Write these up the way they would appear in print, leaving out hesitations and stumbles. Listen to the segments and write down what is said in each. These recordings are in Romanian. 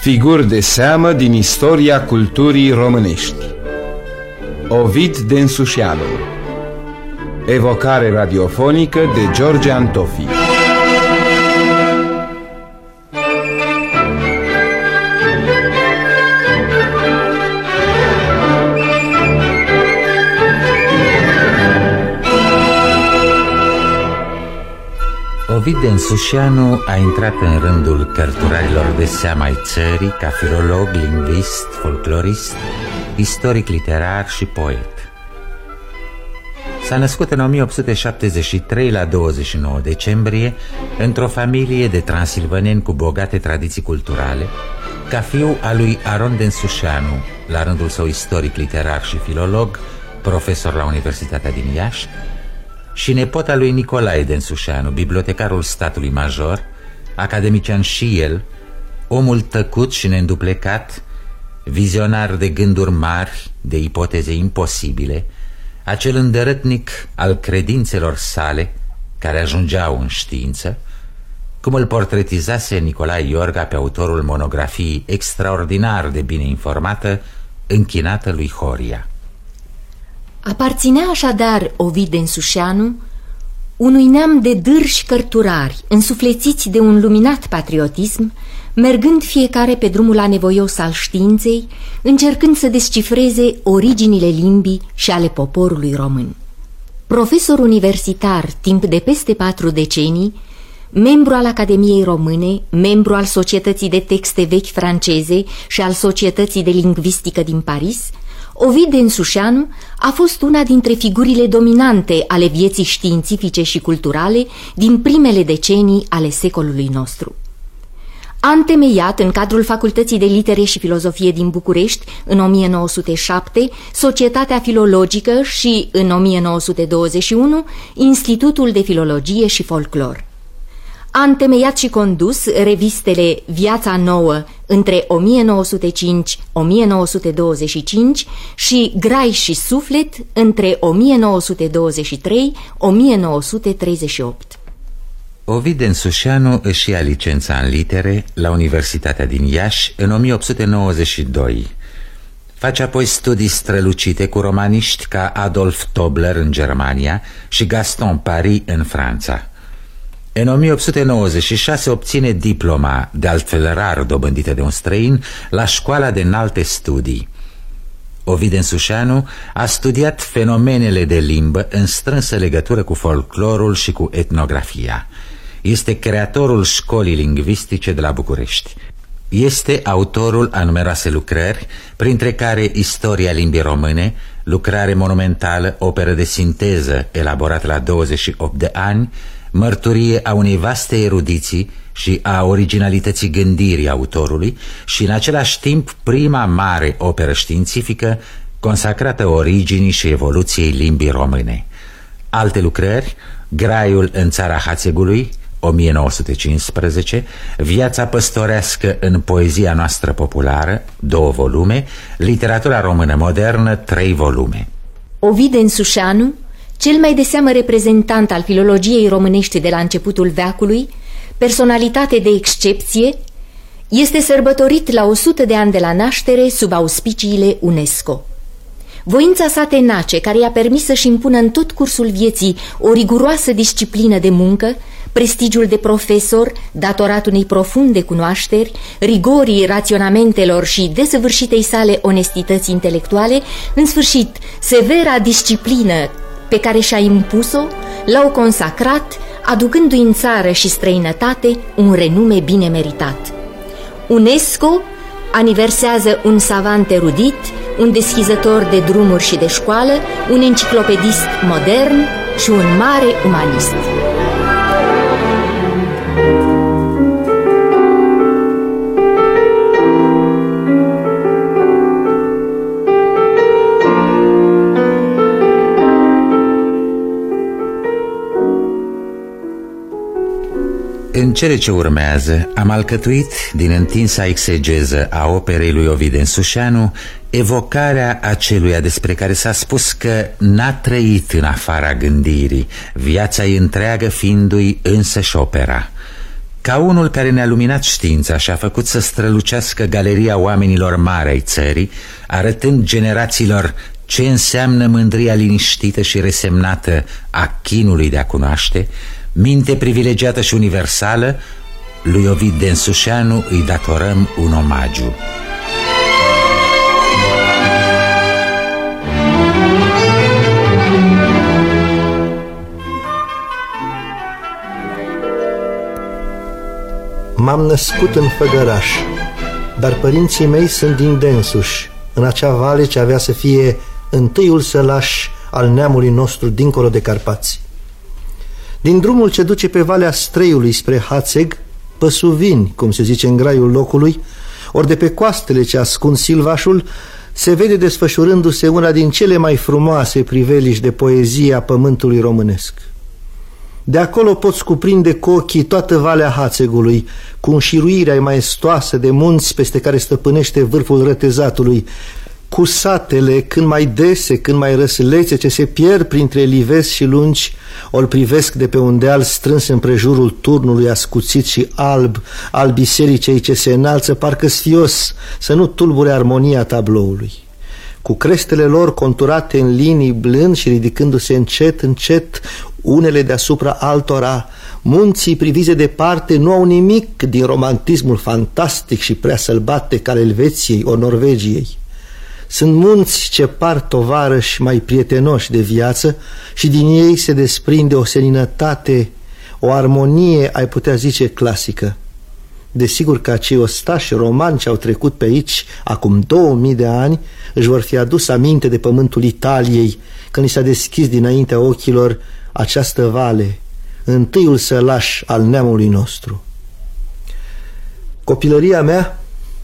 Figuri de seamă din istoria culturii românești. Ovid Densușeanu. Evocare radiofonică de George Antofi. Ovid Densușeanu a intrat în rândul cărturarilor de seamă ai țării ca filolog, lingvist, folclorist, istoric literar și poet. S-a născut în 1873 la 29 decembrie într-o familie de transilvaneni cu bogate tradiții culturale, ca fiu al lui Aron Densușeanu, la rândul său istoric literar și filolog, profesor la Universitatea din Iași, și nepot al lui Nicolae Densușeanu, bibliotecarul statului major, academician și el, omul tăcut și neînduplecat, vizionar de gânduri mari, de ipoteze imposibile, acel îndărătnic al credințelor sale care ajungeau în știință, cum îl portretizase Nicolae Iorga pe autorul monografiei extraordinar de bine informată, Închinată lui Horia. Aparținea așadar Ovid Densușeanu unui neam de dârși cărturari, însuflețiți de un luminat patriotism, mergând fiecare pe drumul anevoios al științei, încercând să descifreze originile limbii și ale poporului român. Profesor universitar timp de peste 4 decenii, membru al Academiei Române, membru al Societății de Texte Vechi franceze și al Societății de Lingvistică din Paris, Ovid Densușeanu a fost una dintre figurile dominante ale vieții științifice și culturale din primele decenii ale secolului nostru. A întemeiat în cadrul Facultății de Litere și Filozofie din București în 1907 Societatea Filologică și în 1921 Institutul de Filologie și Folclor. A întemeiat și condus revistele Viața Nouă între 1905-1925 și Grai și Suflet între 1923-1938. Ovid Densușeanu își ia licența în litere la Universitatea din Iași în 1892. Face apoi studii strălucite cu romaniști ca Adolf Tobler în Germania și Gaston Paris în Franța. În 1896 obține diploma, de altfel rar dobândită de un străin, la Școala de Înalte Studii. Ovid Densușeanu a studiat fenomenele de limbă în strânsă legătură cu folclorul și cu etnografia. Este creatorul școlii lingvistice de la București. Este autorul a numeroase lucrări, printre care Istoria limbii române, lucrare monumentală, operă de sinteză elaborată la 28 de ani, mărturie a unei vaste erudiții și a originalității gândirii autorului și în același timp prima mare operă științifică consacrată originii și evoluției limbii române. Alte lucrări: Graiul în țara Hațegului, 1915, Viața păstorească în poezia noastră populară, 2 volume, Literatura română modernă, 3 volume. Ovid Densușeanu, cel mai de seamă reprezentant al filologiei românești de la începutul veacului, personalitate de excepție, este sărbătorit la 100 de ani de la naștere sub auspiciile UNESCO. Voința sa tenace, care i-a permis să-și impună în tot cursul vieții o riguroasă disciplină de muncă, prestigiul de profesor, datorat unei profunde cunoașteri, rigorii raționamentelor și desăvârșitei sale onestități intelectuale, în sfârșit, severa disciplină pe care și-a impus-o, l-au consacrat, aducându-i în țară și străinătate un renume bine meritat. UNESCO aniversează un savant erudit, un deschizător de drumuri și de școală, un enciclopedist modern și un mare umanist. În cele ce urmează am alcătuit din întinsa exegeză a operei lui Ovid Densușeanu evocarea aceluia despre care s-a spus că n-a trăit în afara gândirii, viața ei întreagă fiindu-i însăși opera. Ca unul care ne-a luminat știința și a făcut să strălucească galeria oamenilor mari ai țării, arătând generațiilor ce înseamnă mândria liniștită și resemnată a chinului de a cunoaște, minte privilegiată și universală, lui Ovid Densușeanu îi datorăm un omagiu. M-am născut în Făgăraș, dar părinții mei sunt din Densuș, în acea vale ce avea să fie întâiul sălaș al neamului nostru dincolo de Carpați. Din drumul ce duce pe Valea Streiului spre Hațeg, păsuvini, cum se zice în graiul locului, ori de pe coastele ce ascund Silvașul, se vede desfășurându-se una din cele mai frumoase priveliști de poezie a pământului românesc. De acolo poți cuprinde cu ochii toată Valea Hațegului, cu înșiruirea maestoasă de munți peste care stăpânește vârful Rătezatului, cu satele când mai dese, când mai răslețe, ce se pierd printre livezi și lungi, ori privesc de pe un deal strâns împrejurul turnului ascuțit și alb al bisericei ce se înalță, parcă sfios, să nu tulbure armonia tabloului. Cu crestele lor conturate în linii blând și ridicându-se încet, încet, unele deasupra altora, munții priviți de departe nu au nimic din romantismul fantastic și prea sălbatec al Elveției o Norvegiei. Sunt munți ce par tovarăși mai prietenoși de viață și din ei se desprinde o seninătate, o armonie, ai putea zice, clasică. Desigur că acei ostași romani ce au trecut pe aici acum 2000 de ani își vor fi adus aminte de pământul Italiei când li s-a deschis dinaintea ochilor această vale, întâiul sălaș al neamului nostru. Copilăria mea,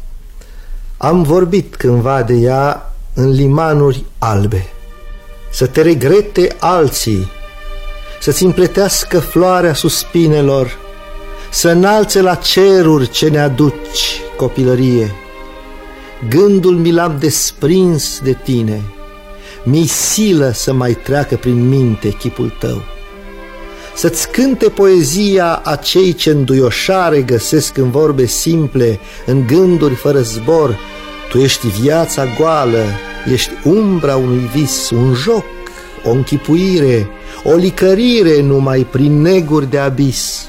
am vorbit cândva de ea în limanuri albe. Să te regrete alții, să-ți împletească floarea suspinelor, să înalțe la ceruri ce ne aduci, copilărie. Gândul mi l-am desprins de tine, mi-i silă să mai treacă prin minte chipul tău. Să-ți cânte poezia a cei ce înduioșare găsesc în vorbe simple, în gânduri fără zbor. Tu ești viața goală, ești umbra unui vis, un joc, o închipuire, o licărire numai prin neguri de abis.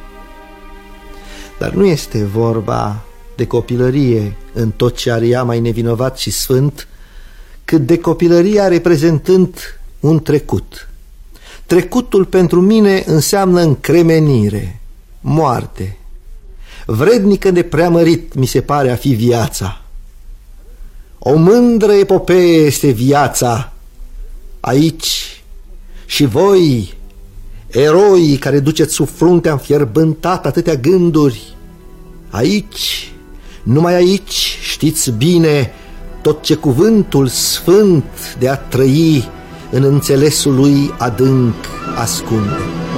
Dar nu este vorba de copilărie în tot ce are ea mai nevinovat și sfânt, cât de copilăria reprezentând un trecut. Trecutul pentru mine înseamnă încremenire, moarte. Vrednică de preamărit mi se pare a fi viața. O mândră epopee este viața aici și voi, eroi care duceți sub fruntea înfierbântat atâtea gânduri, aici, numai aici știți bine tot ce cuvântul sfânt de a trăi în înțelesul lui adânc ascunde.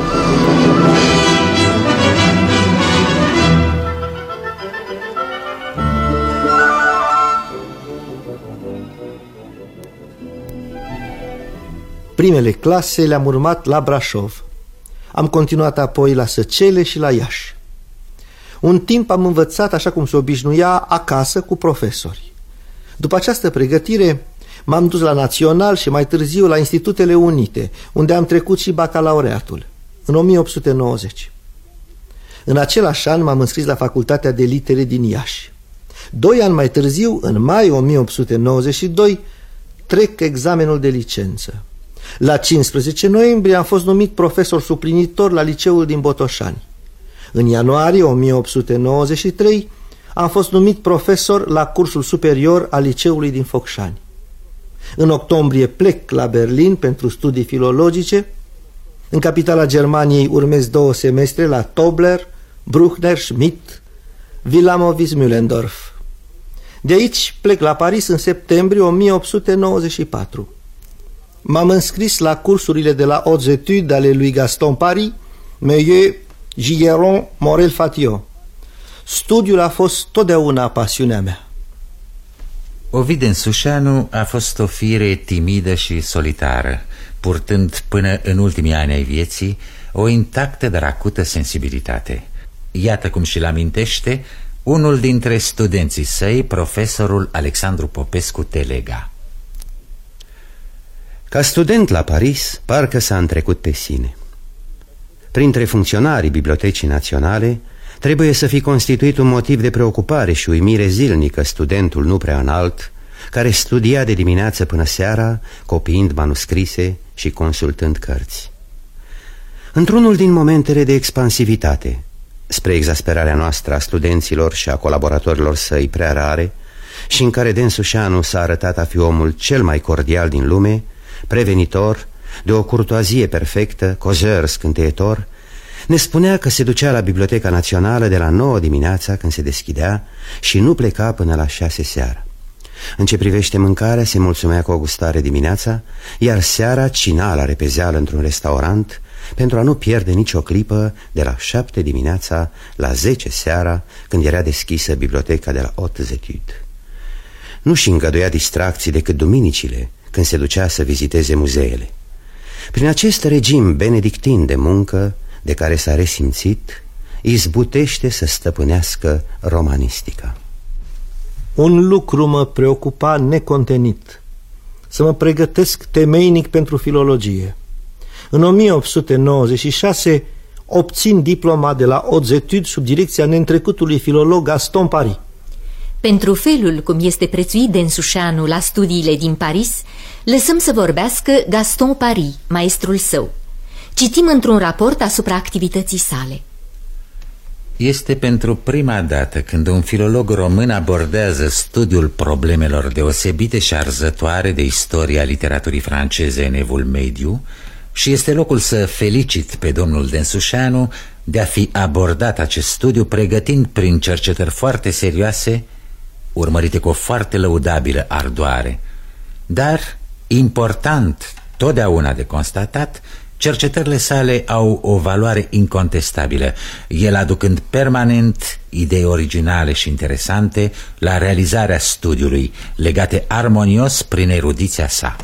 Primele clase le-am urmat la Brașov. Am continuat apoi la Săcele și la Iași. Un timp am învățat așa cum se obișnuia acasă cu profesori. După această pregătire m-am dus la Național și mai târziu la Institutele Unite, unde am trecut și bacalaureatul, în 1890. În același an m-am înscris la Facultatea de Litere din Iași. 2 ani mai târziu, în mai 1892, trec examenul de licență. La 15 noiembrie am fost numit profesor suplinitor la liceul din Botoșani. În ianuarie 1893 am fost numit profesor la cursul superior al liceului din Focșani. În octombrie plec la Berlin pentru studii filologice. În capitala Germaniei urmez 2 semestre la Tobler, Bruckner, Schmidt, Wilamowitz-Mühlendorf. De aici plec la Paris în septembrie 1894. M-am înscris la cursurile de la Hautes Études ale lui Gaston Paris, Meillet, Gigeron, Morel-Fatio. Studiul a fost totdeauna pasiunea mea. Ovid Densușeanu a fost o fire timidă și solitară, purtând până în ultimii ani ai vieții o intactă, dar acută sensibilitate. iată cum și-l amintește unul dintre studenții săi, profesorul Alexandru Popescu Telega. Ca student la Paris, parcă s-a întrecut pe sine. Printre funcționarii Bibliotecii Naționale trebuie să fi constituit un motiv de preocupare și uimire zilnică studentul nu prea înalt, care studia de dimineață până seara, copiind manuscrise și consultând cărți. Într-unul din momentele de expansivitate, spre exasperarea noastră a studenților și a colaboratorilor săi prea rare, și în care Densușanu s-a arătat a fi omul cel mai cordial din lume, prevenitor, de o curtoazie perfectă, cozăr scânteietor, ne spunea că se ducea la Biblioteca Națională de la 9 dimineața, când se deschidea, și nu pleca până la 6 seara. În ce privește mâncarea, se mulțumea cu o gustare dimineața, iar seara cina la repezeală într-un restaurant, pentru a nu pierde nicio clipă de la 7 dimineața la 10 seara, când era deschisă biblioteca de la Hautes Études. Nu-și îngăduia distracții decât duminicile, când se ducea să viziteze muzeele. Prin acest regim benedictin de muncă, de care s-a resimțit, izbutește să stăpânească romanistica. Un lucru mă preocupa necontenit: să mă pregătesc temeinic pentru filologie. În 1896 obțin diploma de la Hautes Études sub direcția neîntrecutului filolog Gaston Paris. Pentru felul cum este prețuit Densușanu la studiile din Paris, lăsăm să vorbească Gaston Paris, maestrul său. Citim într-un raport asupra activității sale. Este pentru prima dată când un filolog român abordează studiul problemelor deosebite și arzătoare de istoria literaturii franceze în Evul Mediu, și este locul să felicit pe domnul Densușanu de a fi abordat acest studiu pregătind prin cercetări foarte serioase, urmărite cu o foarte lăudabilă ardoare. Dar, important, totdeauna de constatat, cercetările sale au o valoare incontestabilă, el aducând permanent idei originale și interesante la realizarea studiului, legate armonios prin erudiția sa.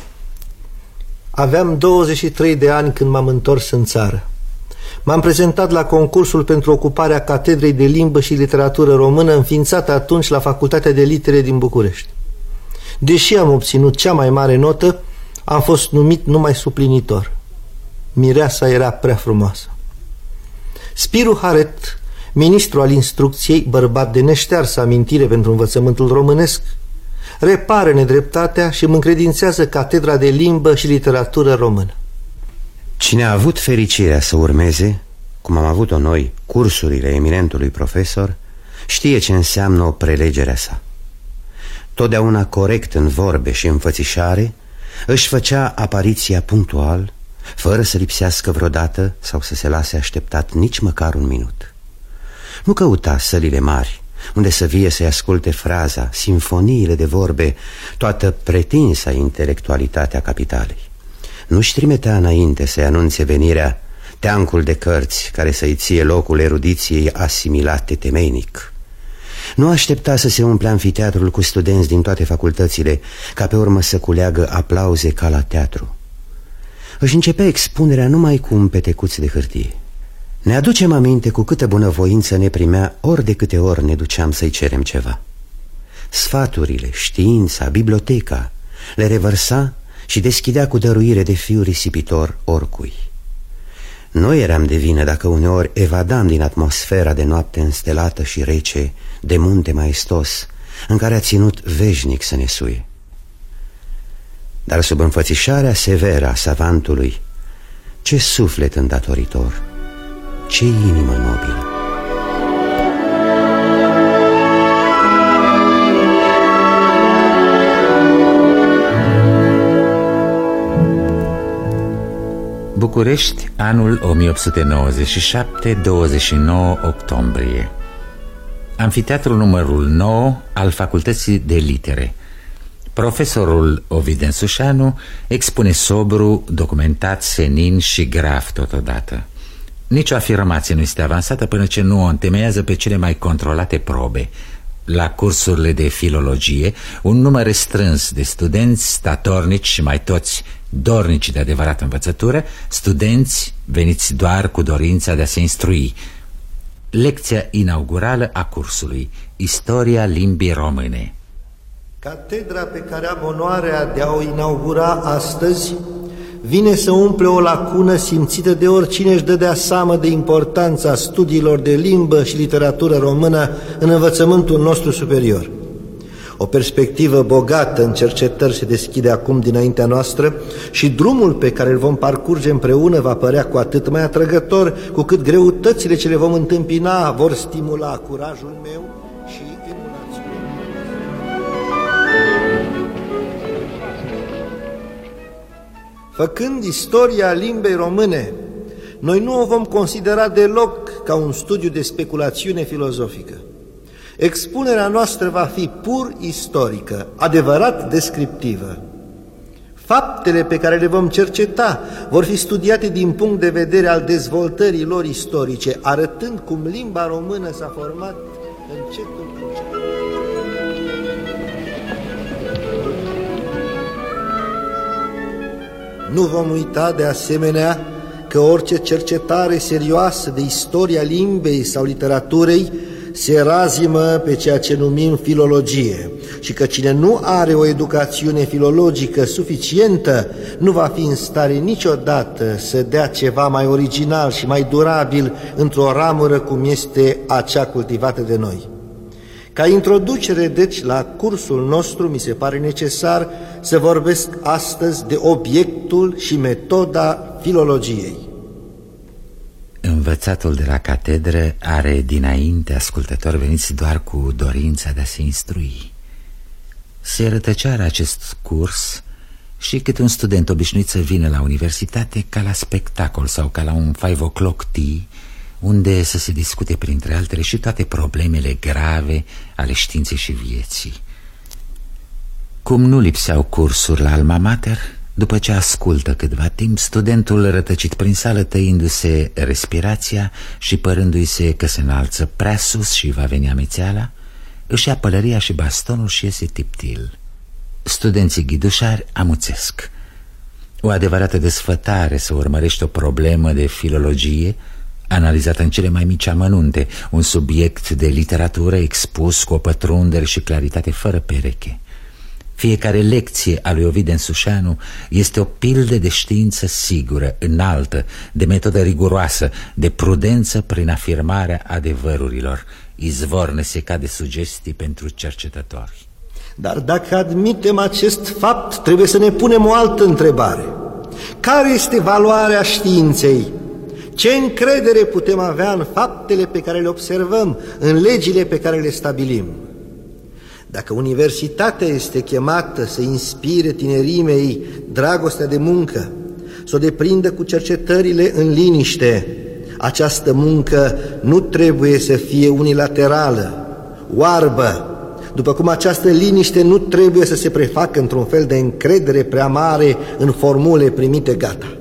Aveam 23 de ani când m-am întors în țară. M-am prezentat la concursul pentru ocuparea Catedrei de Limbă și Literatură Română, înființată atunci la Facultatea de Litere din București. Deși am obținut cea mai mare notă, am fost numit numai suplinitor. Mireasa era prea frumoasă. Spiru Haret, ministru al instrucției, bărbat de neștearsă amintire pentru învățământul românesc, repară nedreptatea și îmi încredințează Catedra de Limbă și Literatură Română. Cine a avut fericirea să urmeze, cum am avut-o noi, cursurile eminentului profesor, știe ce înseamnă o prelegere a sa. Totdeauna corect în vorbe și înfățișare, își făcea apariția punctual, fără să lipsească vreodată sau să se lase așteptat nici măcar un minut. Nu căuta sălile mari, unde să vie să-i asculte fraza, simfoniile de vorbe, toată pretinsa intelectualitatea capitalei. Nu-și trimitea înainte să-i anunțe venirea teancul de cărți care să-i ție locul erudiției asimilate temeinic. Nu aștepta să se umple amfiteatrul cu studenți din toate facultățile, ca pe urmă să culeagă aplauze ca la teatru. Își începea expunerea numai cu un petecuț de hârtie. Ne aducem aminte cu câtă bunăvoință ne primea ori de câte ori ne duceam să-i cerem ceva. Sfaturile, știința, biblioteca le revărsa și deschidea cu dăruire de fiu risipitor oricui. Noi eram de vină dacă uneori evadam din atmosfera de noapte înstelată și rece, de munte maestos, în care a ținut veșnic să ne suie. Dar sub înfățișarea severă a savantului, ce suflet îndatoritor, ce inimă nobilă! București, anul 1897, 29 octombrie. Amfiteatrul numărul 9 al Facultății de Litere. Profesorul Ovid Densușanu expune sobru, documentat, senin și grav totodată. Nici o afirmație nu este avansată până ce nu o întemeiază pe cele mai controlate probe. La cursurile de filologie, un număr restrâns de studenți statornici și mai toți dornici de adevărată învățătură, studenți veniți doar cu dorința de a se instrui. Lecția inaugurală a cursului, Istoria limbii române. Catedra pe care am onoarea de a o inaugura astăzi vine să umple o lacună simțită de oricine își dădea seamă de importanța studiilor de limbă și literatură română în învățământul nostru superior. O perspectivă bogată în cercetări se deschide acum dinaintea noastră și drumul pe care îl vom parcurge împreună va părea cu atât mai atrăgător, cu cât greutățile ce le vom întâmpina vor stimula curajul meu și emulațiunea. Făcând istoria limbei române, noi nu o vom considera deloc ca un studiu de speculațiune filozofică. Expunerea noastră va fi pur istorică, adevărat descriptivă. Faptele pe care le vom cerceta vor fi studiate din punct de vedere al dezvoltării lor istorice, arătând cum limba română s-a format încetul cu încetul. Nu vom uita de asemenea că orice cercetare serioasă de istoria limbei sau literaturii se razimă pe ceea ce numim filologie și că cine nu are o educațiune filologică suficientă nu va fi în stare niciodată să dea ceva mai original și mai durabil într-o ramură cum este acea cultivată de noi. Ca introducere, deci, la cursul nostru, mi se pare necesar să vorbesc astăzi de obiectul și metoda filologiei. Învățatul de la catedră are dinainte ascultători veniți doar cu dorința de a se instrui. Se rătăceară acest curs și câte un student obișnuit să vină la universitate ca la spectacol sau ca la un 5 o'clock tea, unde să se discute printre altele și toate problemele grave ale științei și vieții. Cum nu lipseau cursuri la alma mater, după ce ascultă câtva timp, studentul rătăcit prin sală, tăindu-se respirația și părându-i se că se înalță prea sus și va veni amețeala, își ia pălăria și bastonul și iese tiptil. Studenții ghidușari amuțesc. O adevărată desfătare să urmărești o problemă de filologie analizată în cele mai mici amănunte, un subiect de literatură expus cu o pătrundere și claritate fără pereche. Fiecare lecție a lui Ovid Densușanu este o pildă de știință sigură, înaltă, de metodă riguroasă, de prudență prin afirmarea adevărurilor, izvor nesecat de sugestii pentru cercetători. Dar dacă admitem acest fapt, trebuie să ne punem o altă întrebare. Care este valoarea științei? Ce încredere putem avea în faptele pe care le observăm, în legile pe care le stabilim? Dacă universitatea este chemată să inspire tinerimei dragostea de muncă, să o deprindă cu cercetările în liniște, această muncă nu trebuie să fie unilaterală, oarbă, după cum această liniște nu trebuie să se prefacă într-un fel de încredere prea mare în formule primite gata.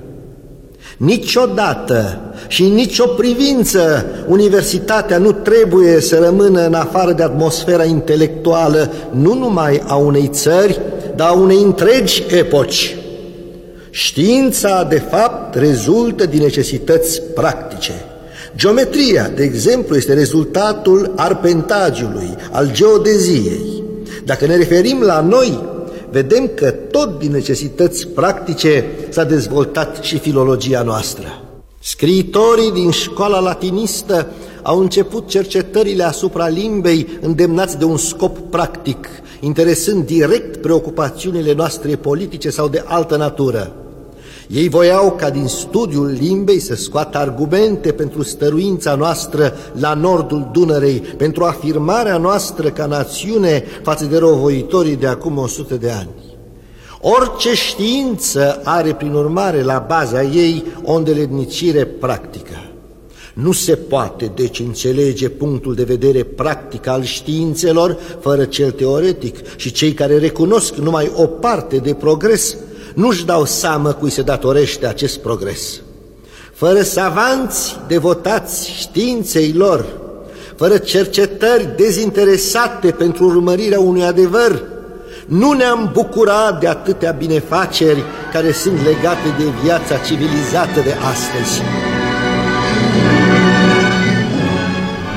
Niciodată și în nicio privință universitatea nu trebuie să rămână în afară de atmosfera intelectuală nu numai a unei țări, dar a unei întregi epoci. Știința, de fapt, rezultă din necesități practice. Geometria, de exemplu, este rezultatul arpentagiului, al geodeziei. Dacă ne referim la noi, vedem că tot din necesități practice s-a dezvoltat și filologia noastră. Scriitorii din școala latinistă au început cercetările asupra limbei îndemnați de un scop practic, interesând direct preocupațiunile noastre politice sau de altă natură. Ei voiau ca din studiul limbei să scoată argumente pentru stăruința noastră la nordul Dunărei, pentru afirmarea noastră ca națiune față de răuvoitorii de acum 100 de ani. Orice știință are, prin urmare, la baza ei o îndeletnicire practică. Nu se poate, deci, înțelege punctul de vedere practic al științelor fără cel teoretic și cei care recunosc numai o parte de progres nu-și dau seamă cui se datorește acest progres. Fără savanți devotați științei lor, fără cercetări dezinteresate pentru urmărirea unui adevăr, nu ne-am bucurat de atâtea binefaceri care sunt legate de viața civilizată de astăzi.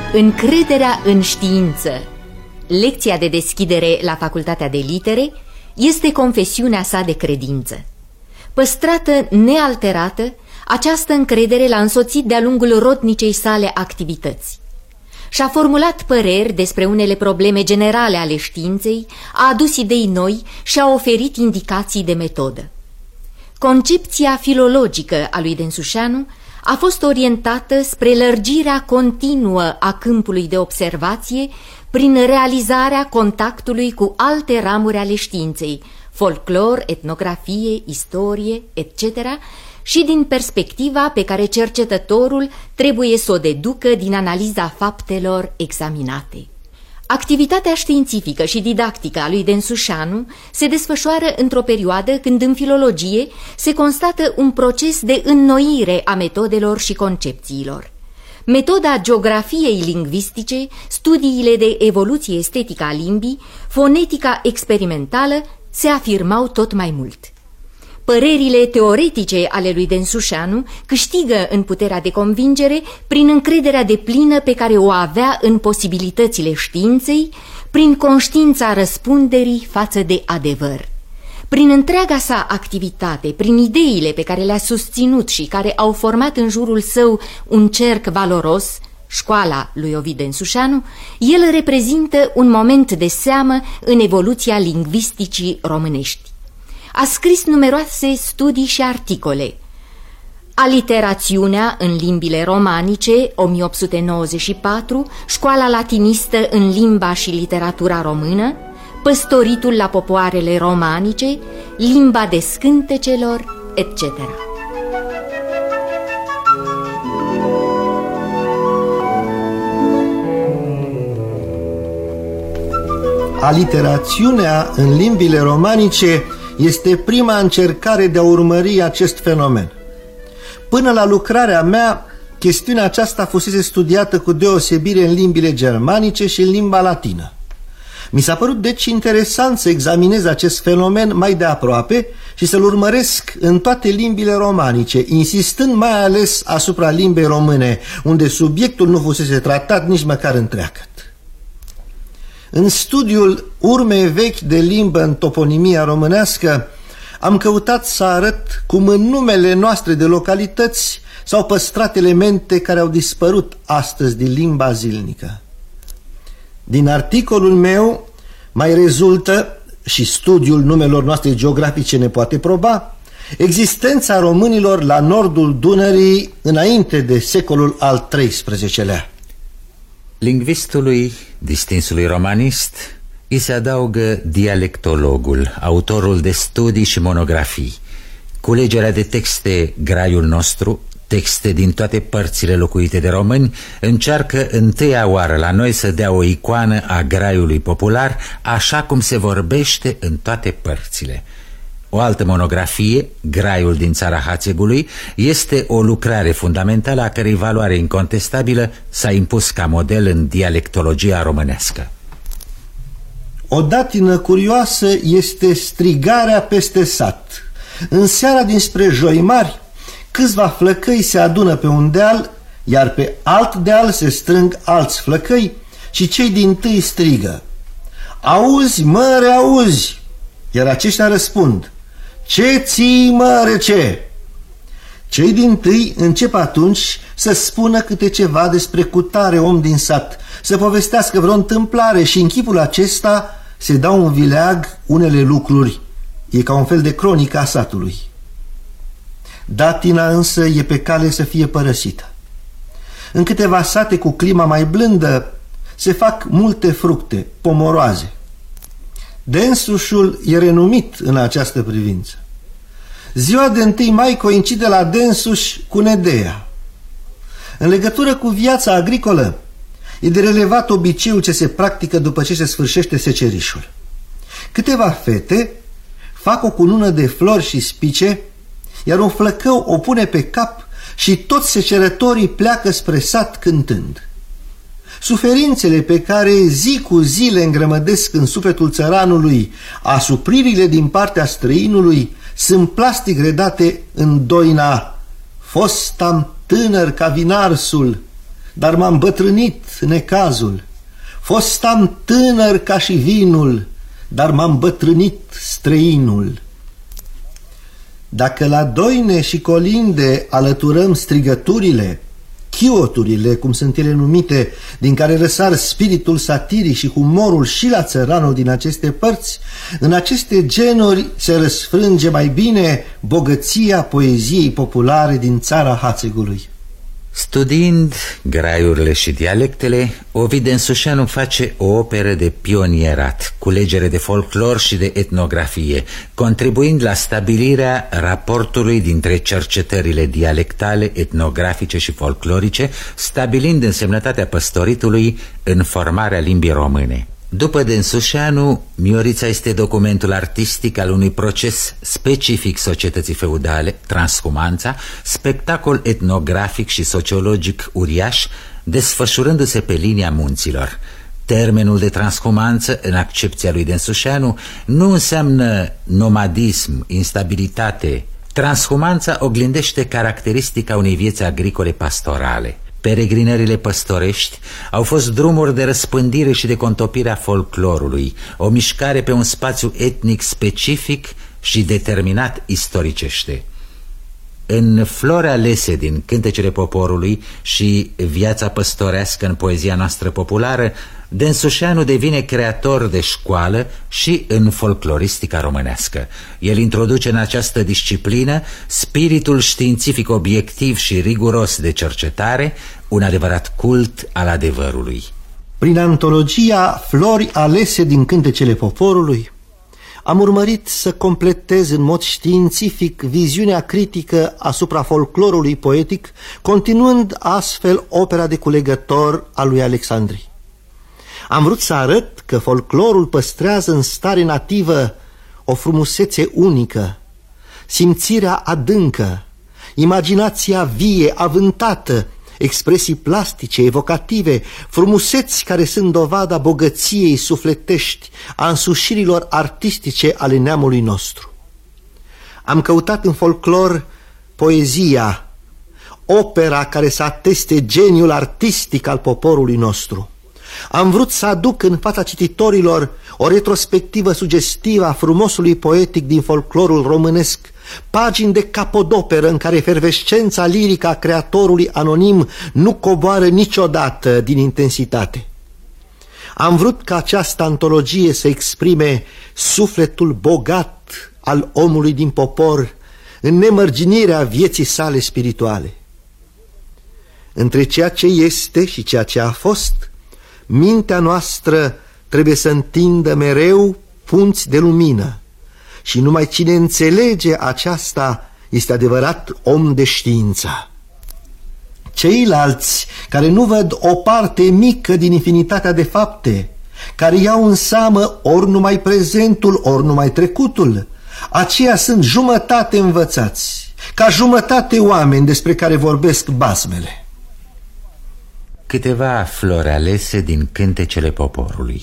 Încrederea în știință. Lecția de deschidere la Facultatea de Litere este confesiunea sa de credință. Păstrată nealterată, această încredere l-a însoțit de-a lungul rodnicei sale activități. Și-a formulat păreri despre unele probleme generale ale științei, a adus idei noi și a oferit indicații de metodă. Concepția filologică a lui Densușanu a fost orientată spre lărgirea continuă a câmpului de observație prin realizarea contactului cu alte ramuri ale științei, folclor, etnografie, istorie, etc., și din perspectiva pe care cercetătorul trebuie să o deducă din analiza faptelor examinate. Activitatea științifică și didactică a lui Densușanu se desfășoară într-o perioadă când în filologie se constată un proces de înnoire a metodelor și concepțiilor. Metoda geografiei lingvistice, studiile de evoluție estetică a limbii, fonetica experimentală se afirmau tot mai mult. Părerile teoretice ale lui Densușanu câștigă în puterea de convingere prin încrederea deplină pe care o avea în posibilitățile științei, prin conștiința răspunderii față de adevăr. Prin întreaga sa activitate, prin ideile pe care le-a susținut și care au format în jurul său un cerc valoros, școala lui Ovid Densușanu, el reprezintă un moment de seamă în evoluția lingvisticii românești. A scris numeroase studii și articole. Aliterațiunea în limbile romanice, 1894, Școala latinistă în limba și literatura română, Păstoritul la popoarele romanice, Limba descântecelor, etc. Aliterațiunea în limbile romanice este prima încercare de a urmări acest fenomen. Până la lucrarea mea, chestiunea aceasta fusese studiată cu deosebire în limbile germanice și în limba latină. Mi s-a părut deci interesant să examinez acest fenomen mai de aproape și să-l urmăresc în toate limbile romanice, insistând mai ales asupra limbei române, unde subiectul nu fusese tratat nici măcar întreagăt. În studiul Urme vechi de limbă în toponimia românească am căutat să arăt cum în numele noastre de localități s-au păstrat elemente care au dispărut astăzi din limba zilnică. Din articolul meu mai rezultă, și studiul numelor noastre geografice ne poate proba, existența românilor la nordul Dunării înainte de secolul al XIII-lea. Lingvistului, distinsului romanist, îi se adaugă dialectologul, autorul de studii și monografii. Culegerea de texte Graiul nostru, texte din toate părțile locuite de români, încearcă întâia oară la noi să dea o icoană a graiului popular, așa cum se vorbește în toate părțile. O altă monografie, Graiul din țara Hațegului, este o lucrare fundamentală a cărei valoare incontestabilă s-a impus ca model în dialectologia românească. O datină curioasă este strigarea peste sat. În seara dinspre Joimari, câțiva flăcăi se adună pe un deal, iar pe alt deal se strâng alți flăcăi și cei dintâi strigă: "Auzi, măre, auzi!" Iar aceștia răspund: "Ce ții, măre, ce?" Cei dintâi încep atunci să spună câte ceva despre cutare om din sat, să povestească vreo întâmplare și în chipul acesta se dau în vileag unele lucruri. E ca un fel de cronică a satului. Datina însă e pe cale să fie părăsită. În câteva sate cu clima mai blândă se fac multe fructe, pomoroaze. Densușul e renumit în această privință. Ziua de 1 mai coincide la Densuș cu Nedea. În legătură cu viața agricolă, e de relevat obiceiul ce se practică după ce se sfârșește secerișul. Câteva fete fac o cunună de flori și spice, iar un flăcău o pune pe cap și toți secerătorii pleacă spre sat cântând. Suferințele pe care zi cu zi le îngrămădesc în sufletul țăranului, asupririle din partea străinului, sunt plastic redate în doina: "Fostam tânăr ca vinarsul, dar m-am bătrânit necazul. Fostam tânăr ca și vinul, dar m-am bătrânit străinul. Dacă la doine și colinde alăturăm strigăturile, chioturile, cum sunt ele numite, din care răsar spiritul satirii și humorul și la țăranul din aceste părți, în aceste genuri se răsfrânge mai bine bogăția poeziei populare din țara Hațegului. Studiind graiurile și dialectele, Ovid Ensușeanu face o operă de pionierat, culegere de folclor și de etnografie, contribuind la stabilirea raportului dintre cercetările dialectale, etnografice și folclorice, stabilind însemnătatea păstoritului în formarea limbii române. După Densușeanu, Miorița este documentul artistic al unui proces specific societății feudale, transhumanța, spectacol etnografic și sociologic uriaș, desfășurându-se pe linia munților. Termenul de transhumanță, în accepția lui Densușeanu, nu înseamnă nomadism, instabilitate. Transhumanța oglindește caracteristica unei vieți agricole pastorale. Peregrinările păstorești au fost drumuri de răspândire și de contopire a folclorului, o mișcare pe un spațiu etnic specific și determinat istoricește. În flori alese din Cântecele Poporului și Viața păstorească în poezia noastră populară, Densușeanu devine creator de școală și în folcloristica românească. El introduce în această disciplină spiritul științific obiectiv și riguros de cercetare, un adevărat cult al adevărului. Prin antologia Flori alese din Cântecele Poporului, am urmărit să completez în mod științific viziunea critică asupra folclorului poetic, continuând astfel opera de culegător a lui Alexandri. Am vrut să arăt că folclorul păstrează în stare nativă o frumusețe unică, simțirea adâncă, imaginația vie, avântată, expresii plastice, evocative, frumuseți care sunt dovada bogăției sufletești, a însușirilor artistice ale neamului nostru. Am căutat în folclor poezia, opera care să ateste geniul artistic al poporului nostru. Am vrut să aduc în fața cititorilor o retrospectivă sugestivă a frumosului poetic din folclorul românesc, pagini de capodoperă în care efervescența lirică a creatorului anonim nu coboară niciodată din intensitate. Am vrut ca această antologie să exprime sufletul bogat al omului din popor în nemărginirea vieții sale spirituale. Între ceea ce este și ceea ce a fost, mintea noastră trebuie să întindă mereu punți de lumină și numai cine înțelege aceasta este adevărat om de știință. Ceilalți care nu văd o parte mică din infinitatea de fapte, care iau în seamă ori numai prezentul, ori numai trecutul, aceia sunt jumătate învățați, ca jumătate oameni despre care vorbesc basmele. Câteva flori alese din Cântecele Poporului.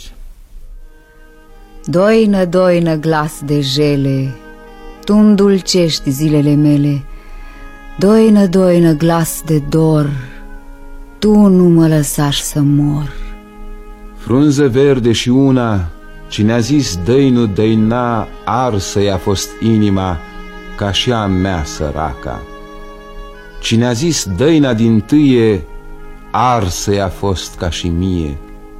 Doină, doină, glas de jele, tu îndulcești zilele mele. Doină, doină, glas de dor, tu nu mă lăsași să mor. Frunză verde și una, cine a zis dăinu dăina, arsă i-a fost inima ca și a mea săraca. Cine a zis dăina dintâie, arsă i-a fost ca și mie.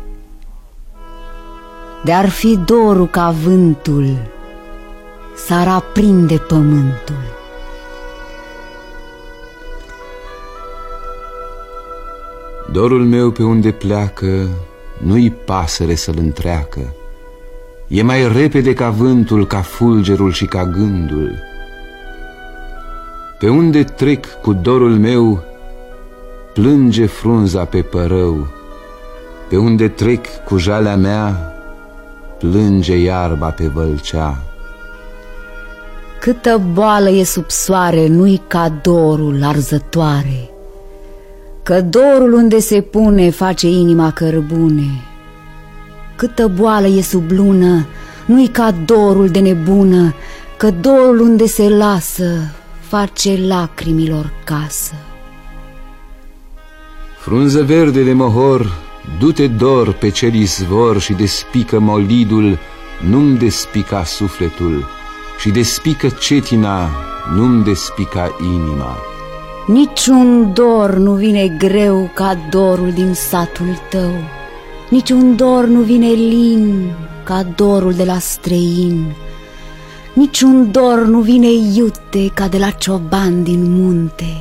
De-ar fi dorul ca vântul, s-ar aprinde pământul. Dorul meu pe unde pleacă, nu-i pasăre să-l întreacă. E mai repede ca vântul, ca fulgerul și ca gândul. Pe unde trec cu dorul meu, plânge frunza pe părău. Pe unde trec cu jalea mea, plânge iarba pe vălcea. Câtă boală e sub soare, nu-i ca dorul arzătoare, că dorul unde se pune face inima cărbune. Câtă boală e sub lună, nu-i ca dorul de nebună, că dorul unde se lasă face lacrimilor casă. Frunză verde de mohor, du-te dor pe cel izvor și despică molidul, nu-mi despica sufletul, și despică cetina, nu-mi despica inima. Niciun dor nu vine greu ca dorul din satul tău, niciun dor nu vine lin ca dorul de la străin, niciun dor nu vine iute ca de la cioban din munte.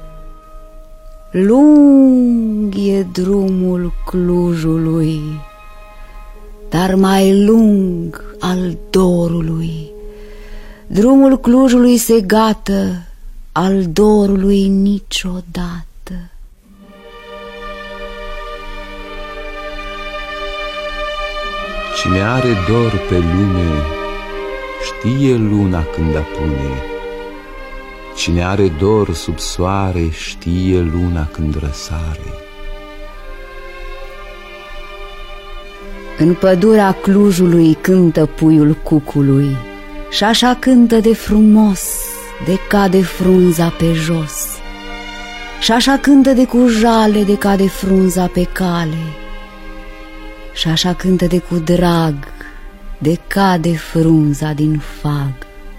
Lung e drumul Clujului, dar mai lung al dorului. Drumul Clujului se gată, al dorului niciodată. Cine are dor pe lume, știe luna când apune. Cine are dor sub soare, știe luna când răsare. În pădurea Clujului cântă puiul cucului, și așa cântă de frumos, de cade frunza pe jos. Și așa cântă de cu jale, de cade frunza pe cale. Și așa cântă de cu drag, de cade frunza din fag.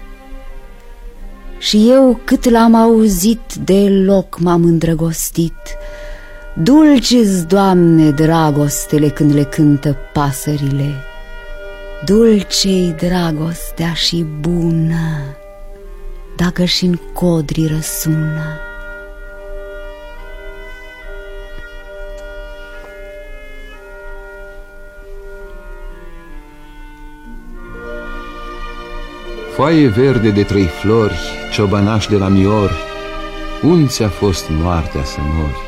Și eu cât l-am auzit, deloc m-am îndrăgostit. Dulce-s, Doamne, dragostele când le cântă pasările. Dulce-i dragostea și bună, dacă și-n codri răsună. Foaie verde de 3 flori, ciobănaș de la miori, unde ți-a fost moartea să mori?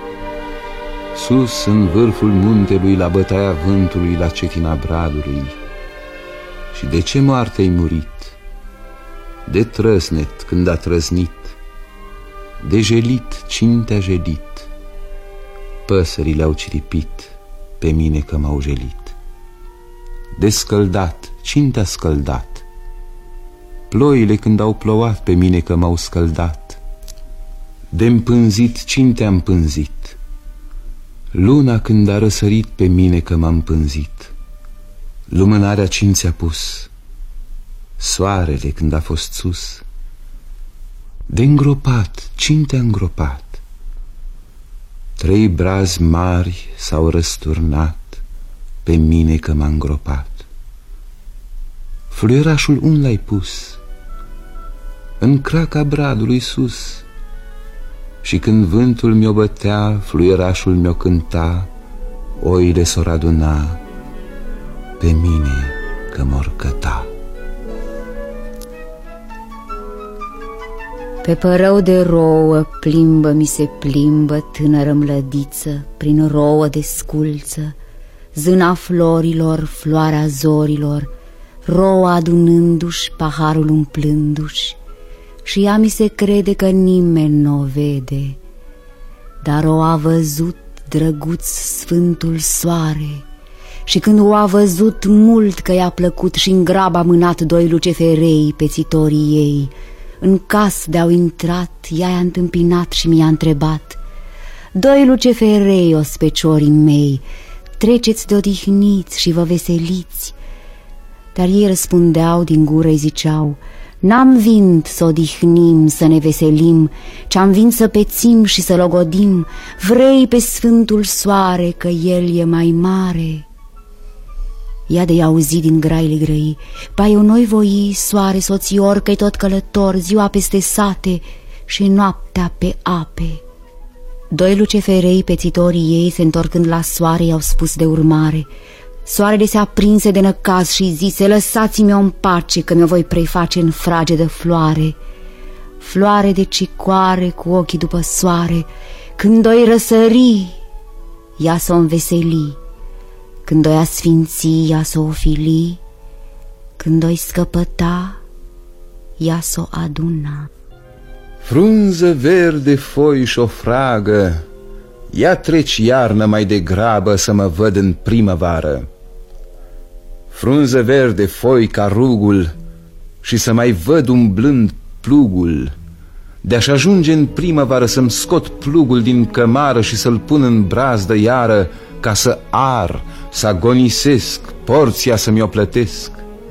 Sus, în vârful muntelui, la bătaia vântului, la cetina bradului. Și de ce moarte-ai murit? De trăsnet când a trăznit, de jelit cine te-a jelit. Păsările au ciripit pe mine că m-au jelit. De scăldat cine te-a scăldat? Ploile când au plouat pe mine că m-au scăldat. De împânzit cine te-a împânzit? Luna când a răsărit pe mine că m-am pânzit. Lumânarea cine ți-a pus? Soarele când a fost sus. De îngropat cine te-a îngropat? 3 brazi mari s-au răsturnat pe mine că m-a îngropat. Fluierașul unde l-ai pus? În craca bradului sus. Și când vântul mi-o bătea, fluierașul mi-o cânta, oile s-or aduna pe mine că m-or căta. Pe părău de rouă plimbă mi se plimbă tânără mlădiță prin rouă de sculță, zâna florilor, floarea zorilor, roua adunându-și, paharul umplându-și. Și ea mi se crede că nimeni n-o vede, dar o a văzut drăguț sfântul soare. Și când o a văzut mult că i-a plăcut, și-n grab a mânat 2 luceferei pețitorii ei. În casă de-au intrat, ea i-a întâmpinat și mi-a întrebat: 2 luceferei, ospeciorii mei, treceți de odihniți și vă veseliți. Dar ei răspundeau, din gură îi ziceau: n-am vint să odihnim, să ne veselim, ci-am vint să pețim și să logodim. Vrei pe sfântul soare, că el e mai mare. Ea de-i auzi din graile grăi: ba eu noi voi, soare soțior, că-i tot călător, ziua peste sate și noaptea pe ape. 2 luceferei pețitorii ei, se întorcând la soare, i-au spus de urmare. Soarele se aprinse de năcaz și zise: lăsați-mi-o în pace, că mi-o voi preface în frage de floare. Floare de cicoare cu ochii după soare, când o-i răsări, ea s-o înveseli. Când o-i asfinți, ea s-o ofili. Când o-i scăpăta, ea s-o aduna. Frunză verde, foi și o fragă, ia treci iarnă mai degrabă să mă văd în primăvară. Frunză verde, foi ca rugul, și să mai văd umblând plugul. de-aș ajunge în primăvară să-mi scot plugul din cămară și să-l pun în brazdă iară, ca să ar, să agonisesc, porția să mi-o plătesc.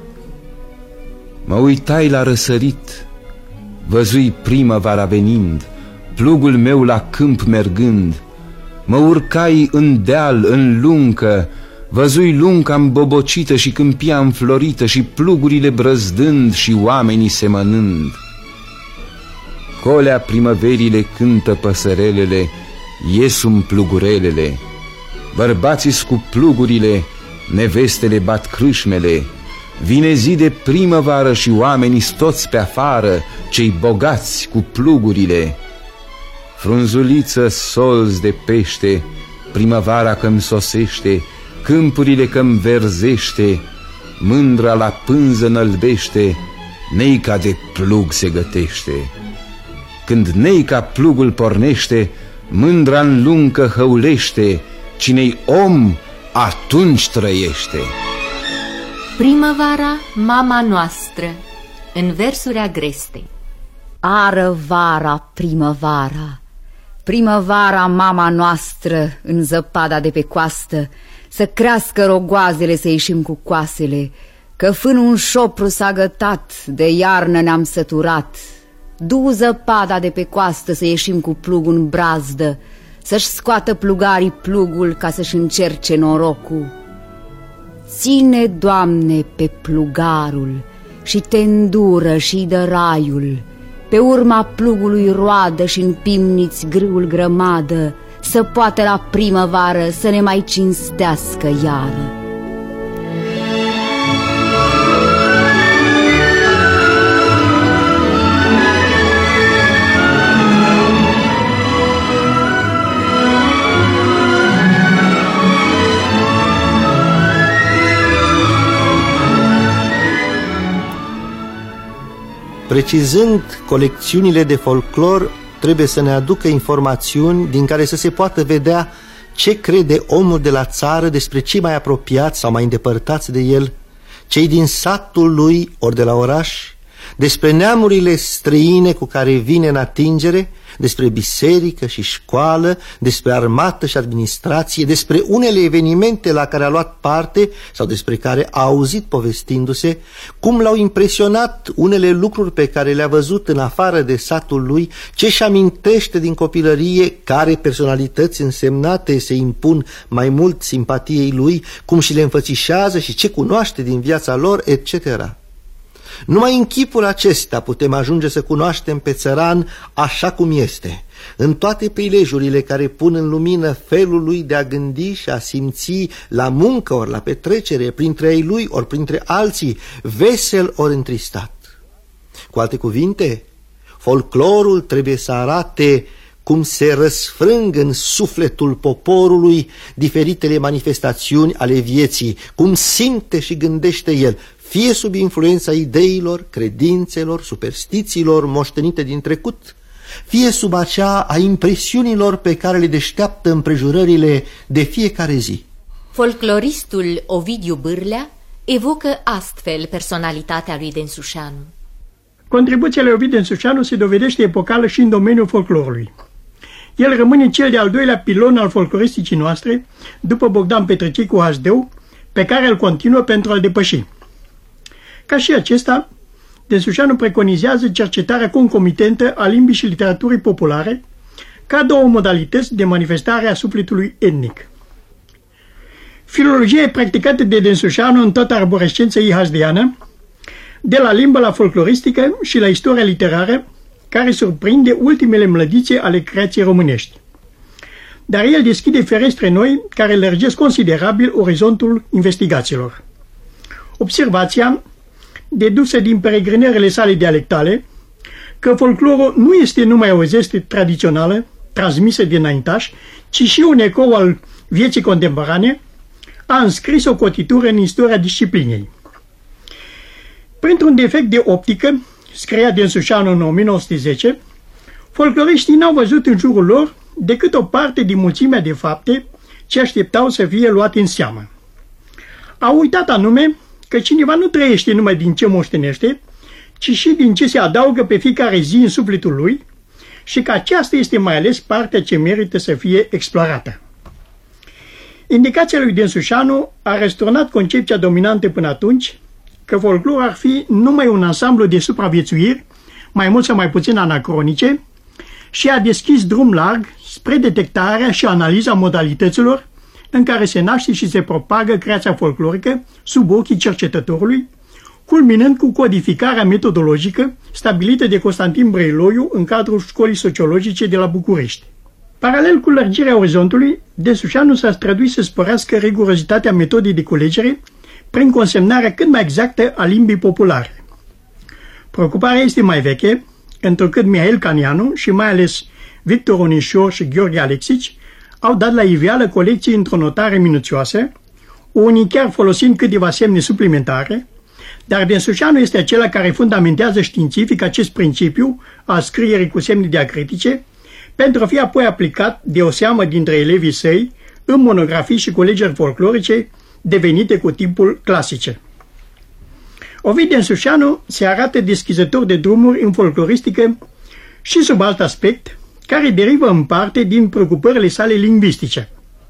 Mă uitai la răsărit, văzui primăvara venind, plugul meu la câmp mergând. Mă urcai în deal, în luncă, văzui lunca îmbobocită și câmpia înflorită și plugurile brăzdând și oamenii semănând. Colea primăverile cântă păsărelele, ies-mi plugurelele, bărbații-s cu plugurile, nevestele bat crâșmele. Vine zi de primăvară și oamenii toți pe afară, cei bogați cu plugurile. Frunzuliță solzi de pește, primăvara că-mi sosește, câmpurile că-mi verzește, mândra la pânză nălbește, neica de plug se gătește. Când neica plugul pornește, mândra-n luncă hăulește, cine-i om, atunci trăiește. Primăvara, mama noastră, în versuri agreste. Ară vara, primăvara, primăvara, mama noastră, în zăpada de pe coastă, să crească rogoazele, să ieșim cu coasele, că fânul un șopru s-a gătat, de iarnă ne-am săturat. Du zăpada de pe coastă, să ieșim cu plugul în brazdă, să-și scoată plugarii plugul, ca să-și încerce norocul. Ține, Doamne, pe plugarul și te îndură și-i dă raiul, pe urma plugului roadă și în pimniți grâul grămadă, să poată la primăvară să ne mai cinstească iară. Precizând colecțiunile de folclor, trebuie să ne aducă informațiuni din care să se poată vedea ce crede omul de la țară despre cei mai apropiați sau mai îndepărtați de el, cei din satul lui ori de la oraș, despre neamurile străine cu care vine în atingere, despre biserică și școală, despre armată și administrație, despre unele evenimente la care a luat parte sau despre care a auzit povestindu-se, cum l-au impresionat unele lucruri pe care le-a văzut în afară de satul lui, ce-și amintește din copilărie, care personalități însemnate se impun mai mult simpatiei lui, cum și le înfățișează și ce cunoaște din viața lor, etc. Numai în chipul acesta putem ajunge să cunoaștem pe țăran așa cum este, în toate prilejurile care pun în lumină felul lui de a gândi și a simți, la muncă ori la petrecere, printre ei lui ori printre alții, vesel ori întristat. Cu alte cuvinte, folclorul trebuie să arate cum se răsfrâng în sufletul poporului diferitele manifestațiuni ale vieții, cum simte și gândește el, fie sub influența ideilor, credințelor, superstițiilor moștenite din trecut, fie sub acea a impresiunilor pe care le deșteaptă împrejurările de fiecare zi. Folcloristul Ovidiu Bârlea evocă astfel personalitatea lui Densușanu. Contribuția lui Ovidiu Densușanu se dovedește epocală și în domeniul folclorului. El rămâne cel de-al doilea pilon al folcloristicii noastre, după Bogdan Petrăcei cu Hazdeu, pe care îl continuă pentru a-l depăși. Ca și acesta, Densușanu preconizează cercetarea concomitentă a limbii și literaturii populare ca două modalități de manifestare a sufletului etnic. Filologia e practicată de Densușanu în toată arborescența ei hazdeană, de la limbă la folcloristică și la istoria literară, care surprinde ultimele mlădițe ale creației românești. Dar el deschide ferestre noi care lărgesc considerabil orizontul investigațiilor. Observația, dedusă din peregrinările sale dialectale, că folclorul nu este numai o zeste tradițională, transmisă de înaintași, ci și un ecou al vieții contemporane, a înscris o cotitură în istoria disciplinei. Printr-un defect de optică, scria Densușanu în 1910, folcloriștii n-au văzut în jurul lor decât o parte din mulțimea de fapte ce așteptau să fie luate în seamă. Au uitat anume că cineva nu trăiește numai din ce moștenește, ci și din ce se adaugă pe fiecare zi în sufletul lui, și că aceasta este mai ales partea ce merită să fie explorată. Indicația lui Densușanu a răsturnat concepția dominantă până atunci că folclorul ar fi numai un ansamblu de supraviețuiri, mai mult sau mai puțin anacronice, și a deschis drum larg spre detectarea și analiza modalităților în care se naște și se propagă creația folclorică sub ochii cercetătorului, culminând cu codificarea metodologică stabilită de Constantin Brăiloiu în cadrul Școlii Sociologice de la București. Paralel cu lărgirea orizontului, Densușanu s-a străduit să sporească rigurozitatea metodei de culegere prin consemnarea cât mai exactă a limbii populare. Preocuparea este mai veche, întrucât Mihail Canianu și mai ales Victor Onișor și Gheorghe Alexici au dat la iveală colecții într-o notare minuțioasă, unii chiar folosind câteva semne suplimentare, dar Densușanu este acela care fundamentează științific acest principiu al scrierii cu semne diacritice, pentru a fi apoi aplicat de o seamă dintre elevii săi în monografii și culegeri folclorice devenite cu timpul clasice. Ovid Densușanu se arată deschizător de drumuri în folcloristică și sub alt aspect, care derivă în parte din preocupările sale lingvistice.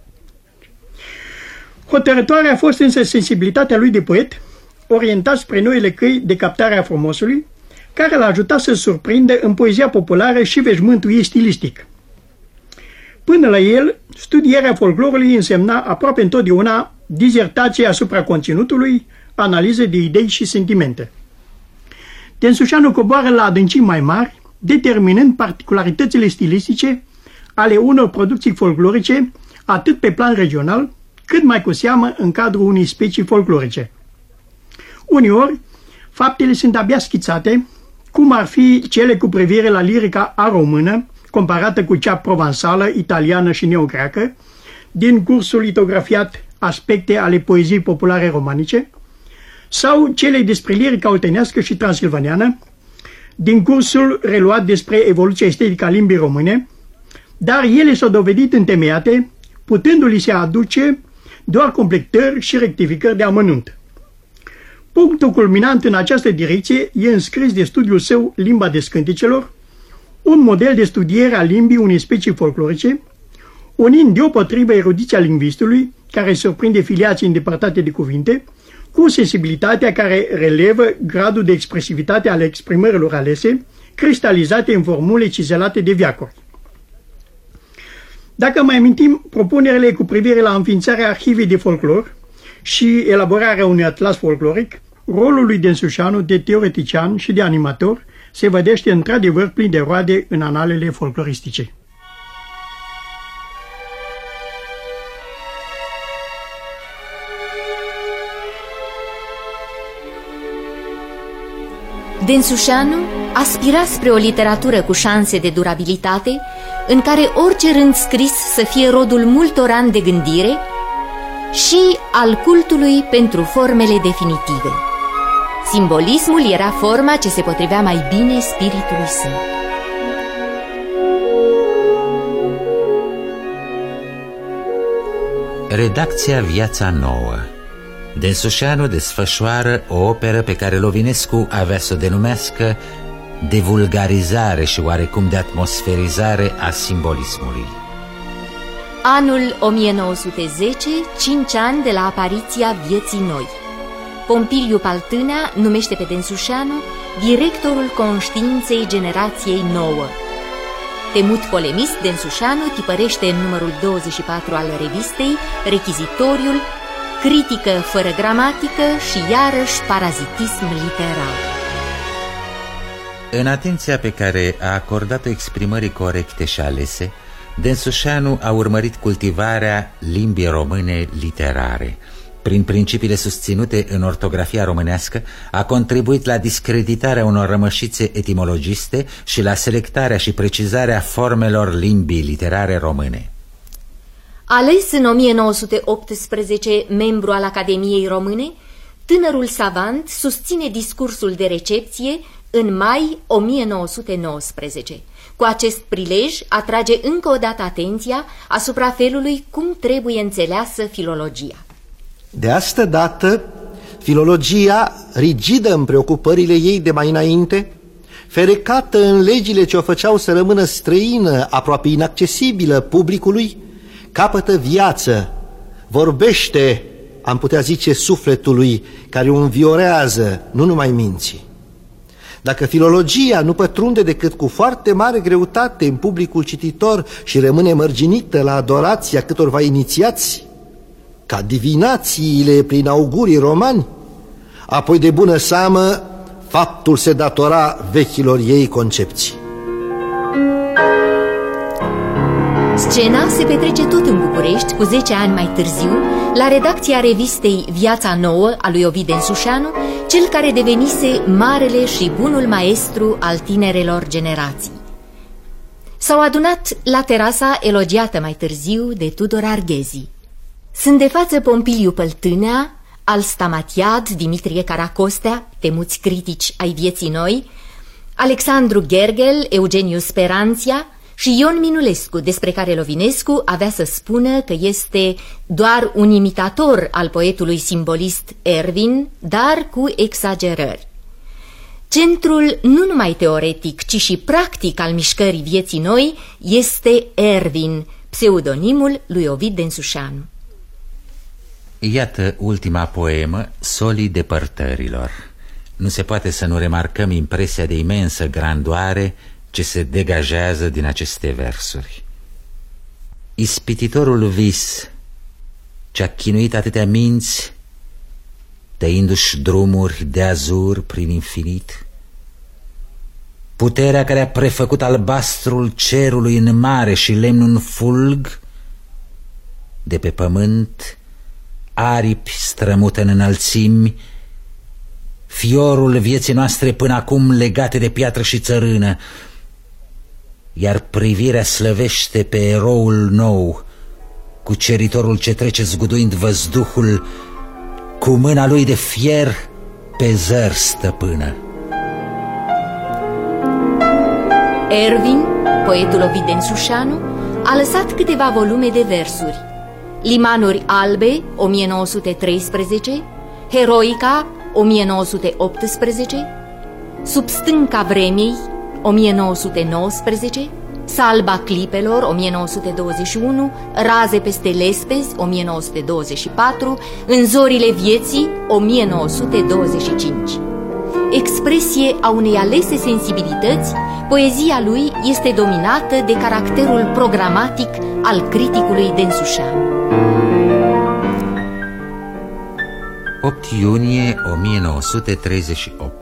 Hotărătoare a fost însă sensibilitatea lui de poet, orientat spre noile căi de captare a frumosului, care l-a ajutat să surprindă în poezia populară și veșmântul ei stilistic. Până la el, studierea folclorului însemna aproape întotdeauna dizertație asupra conținutului, analiză de idei și sentimente. Densușanu coboară la adâncimi mai mari, determinând particularitățile stilistice ale unor producții folclorice, atât pe plan regional, cât mai cu seamă în cadrul unei specii folclorice. Uneori, faptele sunt abia schițate, cum ar fi cele cu privire la lirica aromână, comparată cu cea provansală, italiană și neogreacă, din cursul litografiat Aspecte ale poeziei populare romanice, sau cele despre lirica oltenească și transilvaneană, din cursul reluat despre evoluția estetică a limbii române, dar ele s-au dovedit întemeiate, putându-li se aduce doar completări și rectificări de amănunt. Punctul culminant în această direcție e înscris de studiul său Limba descânticelor, un model de studiere a limbii unei specii folclorice, unind deopotrivă erudiția lingvistului, care surprinde filiații îndepărtate de cuvinte, cu sensibilitatea care relevă gradul de expresivitate ale exprimărilor alese, cristalizate în formule cizelate de veacuri. Dacă mai amintim propunerile cu privire la înființarea arhivei de folclor și elaborarea unui atlas folcloric, rolul lui Densușanu de teoretician și de animator se vedește într-adevăr plin de roade în analele folcloristice. Densușanu aspira spre o literatură cu șanse de durabilitate, în care orice rând scris să fie rodul multor ani de gândire și al cultului pentru formele definitive. Simbolismul era forma ce se potrivea mai bine spiritului său. Redacția Viața Nouă. Densușanu desfășoară o operă pe care Lovinescu avea să o denumească de vulgarizare și oarecum de atmosferizare a simbolismului. Anul 1910, 5 ani de la apariția Vieții Noi. Pompiliu Paltânea numește pe Densușanu directorul conștiinței generației nouă. Temut polemist, Densușanu tipărește în numărul 24 al revistei Rechizitoriul, critică fără gramatică și iarăși parazitism literar. În atenția pe care a acordat-o exprimării corecte și alese, Densușanu a urmărit cultivarea limbii române literare. Prin principiile susținute în ortografia românească, a contribuit la discreditarea unor rămășițe etimologiste și la selectarea și precizarea formelor limbii literare române. Ales în 1918 membru al Academiei Române, tânărul savant susține discursul de recepție în mai 1919. Cu acest prilej atrage încă o dată atenția asupra felului cum trebuie înțeleasă filologia. De asta dată, filologia, rigidă în preocupările ei de mai înainte, ferecată în legile ce o făceau să rămână străină, aproape inaccesibilă publicului, capătă viață, vorbește, am putea zice, sufletului care o înviorează, nu numai minții. Dacă filologia nu pătrunde decât cu foarte mare greutate în publicul cititor și rămâne mărginită la adorația câtorva inițiați, ca divinațiile prin augurii romani, apoi de bună seamă faptul se datora vechilor ei concepții. Scena se petrece tot în București, cu 10 ani mai târziu, la redacția revistei Viața Nouă a lui Ovid Ensușanu, cel care devenise marele și bunul maestru al tinerelor generații. S-au adunat la terasa elogiată mai târziu de Tudor Arghezi. Sunt de față Pompiliu Păltânea, al Stamatiad, Dimitrie Caracostea, temuți critici ai vieții noi, Alexandru Gergel, Eugeniu Speranția și Ion Minulescu, despre care Lovinescu avea să spună că este doar un imitator al poetului simbolist Ervin, dar cu exagerări. Centrul nu numai teoretic, ci și practic al mișcării vieții noi este Ervin, pseudonimul lui Ovid Ensușanu. Iată ultima poemă, Solii depărtărilor. Nu se poate să nu remarcăm impresia de imensă grandoare ce se degajează din aceste versuri. Ispititorul vis ce-a chinuit atâtea minți, tăindu-și drumuri de azur prin infinit, puterea care a prefăcut albastrul cerului în mare și lemnul în fulg, de pe pământ aripi strămută în înălțimi, fiorul vieții noastre până acum legate de piatră și țărână, iar privirea slăvește pe eroul nou, cuceritorul ce trece zguduind văzduhul, cu mâna lui de fier pe zăr stăpână. Ervin, poetul Ovid Ensușanu, a lăsat câteva volume de versuri: Limanuri albe, 1913, Heroica, 1918, Sub stânca vremii, 1919, Salba clipelor, 1921, Raze peste Lespezi, 1924, În zorile vieții, 1925. Expresie a unei alese sensibilități, poezia lui este dominată de caracterul programatic al criticului Densușanu. 8 iunie 1938.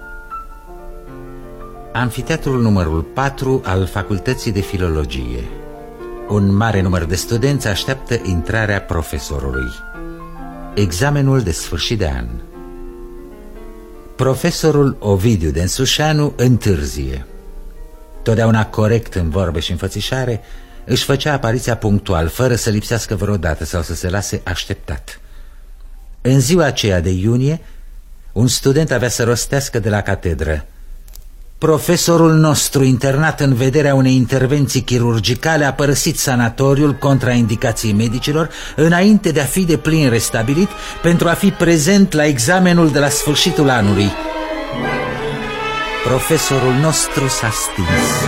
Amfiteatrul numărul 4 al Facultății de Filologie. Un mare număr de studenți așteaptă intrarea profesorului. Examenul de sfârșit de an. Profesorul Ovidiu Densușanu întârzie. Totdeauna corect în vorbe și înfățișare, își făcea apariția punctual, fără să lipsească vreodată sau să se lase așteptat. În ziua aceea de iunie, un student avea să rostească de la catedră: profesorul nostru, internat în vederea unei intervenții chirurgicale, a părăsit sanatoriul contra indicației medicilor înainte de a fi deplin restabilit pentru a fi prezent la examenul de la sfârșitul anului. Profesorul nostru s-a stins.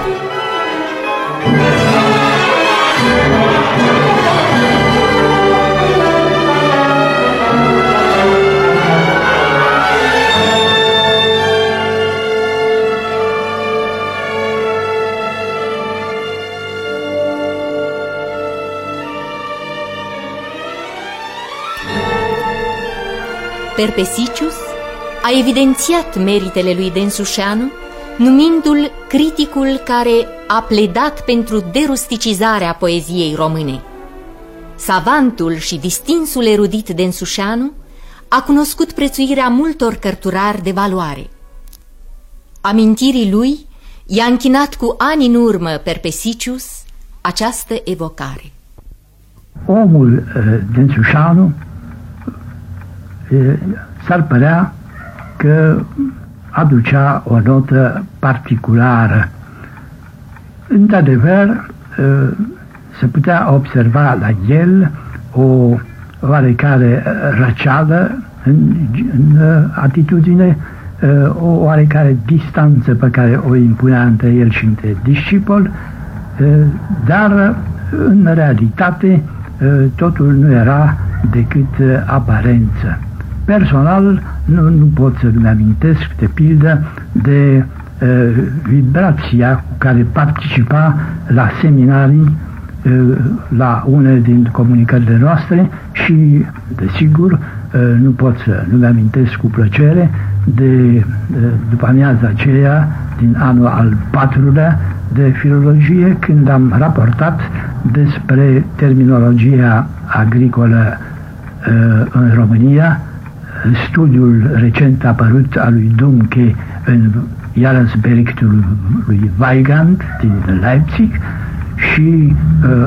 Perpesicius a evidențiat meritele lui Densușanu, numindu-l criticul care a pledat pentru derusticizarea poeziei române. Savantul și distinsul erudit Densușanu a cunoscut prețuirea multor cărturari de valoare. Amintirii lui i-a închinat cu ani în urmă Perpesicius această evocare: omul Densușanu s-ar părea că aducea o notă particulară. Într-adevăr, se putea observa la el o oarecare răceală în atitudine, o oarecare distanță pe care o impunea între el și între discipol, dar în realitate totul nu era decât aparență. Personal nu pot să-mi amintesc, de pildă, de vibrația cu care participa la seminarii, la unele din comunicările noastre și, desigur, nu pot să nu-mi amintesc cu plăcere de după amiaza aceea din anul al 4-lea de filologie, când am raportat despre terminologia agricolă în România, studiul recent apărut al lui Dumke în Jahresberichtul lui Weigand din Leipzig și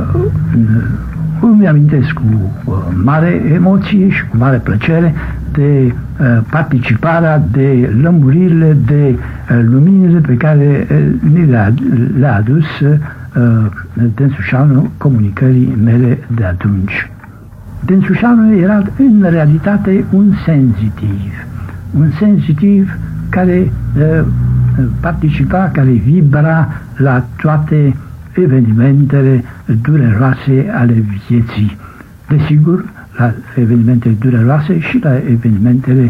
îmi amintesc cu mare emoție și cu mare plăcere de participarea, de lămuririle, de luminile pe care le-a adus Densușanu comunicării mele de atunci. Densușanu era în realitate un senzitiv care participa, care vibra la toate evenimentele dureroase ale vieții. Desigur, la evenimentele dureroase și la evenimentele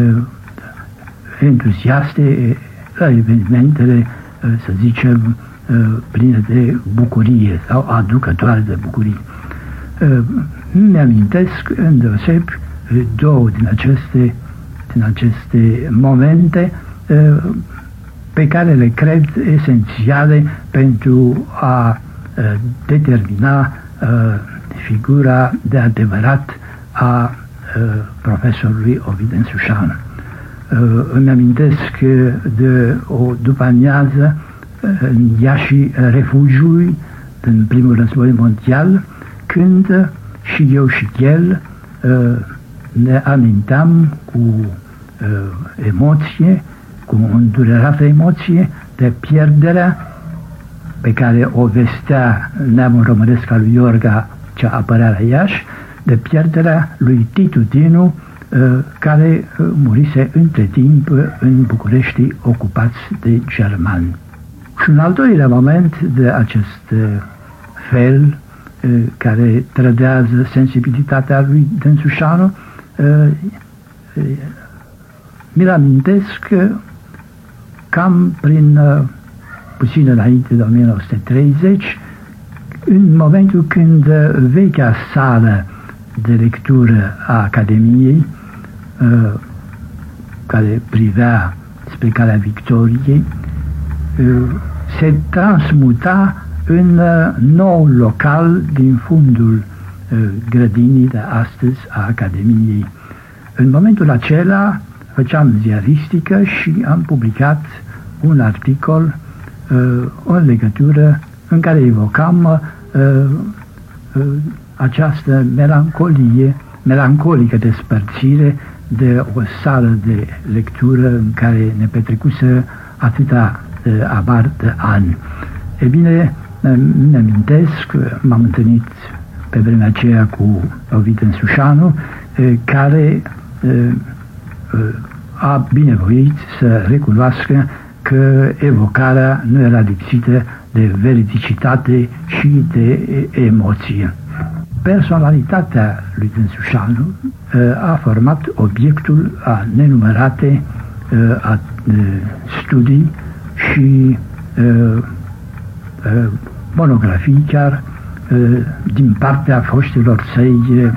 entuziaste, la evenimentele, să zicem, pline de bucurie sau aducătoare de bucurie. Mi-amintesc îndeosebi două din aceste momente pe care le cred esențiale pentru a determina figura de adevărat a profesorului Ovid Densușanu. Îmi amintesc de o după-amiază în Iașii Refugiului, în primul război mondial, când și eu și el ne aminteam cu emoție, cu o îndurerată emoție, de pierderea pe care o vestea neamul românesc al lui Iorga, cea apărea la Iași, de pierderea lui Titu Dinu, care murise între timp în București ocupați de germani. Și un al doilea moment de acest fel, care trădează sensibilitatea lui Densușanu, mi-l amintesc cam prin puțin înainte de 1930, în momentul când vechea sală de lectură a Academiei, care privea spre calea Victoriei, se transmuta în nou local din fundul grădinii de astăzi a Academiei. În momentul acela făceam ziaristică și am publicat un articol în legătură în care evocam această melancolică despărțire de o sală de lectură în care ne petrecuse atâta abar de ani. E bine, îmi amintesc, m-am întâlnit pe vremea aceea cu Ovid Densușanu, care a binevoit să recunoască că evocarea nu era lipsită de veridicitate și de emoție. Personalitatea lui Densușanu a format obiectul a nenumărate studii și monografii chiar din partea foștilor săi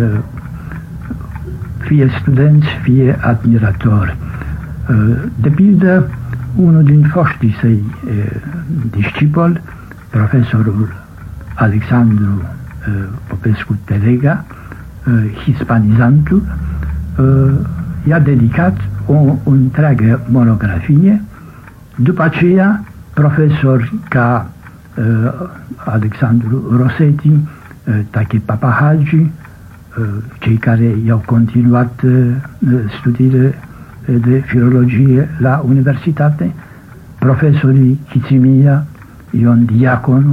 fie studenți, fie admiratori. De pildă, unul din foștii săi discipoli, profesorul Alexandru Popescu Telega, hispanizantul, i-a dedicat o întreagă monografie. După aceea, profesori ca Alexandru Rosetti, Tache Papahagi, cei care i-au continuat studiile de filologie la universitate, profesorii Chițimia, Ion Diaconu,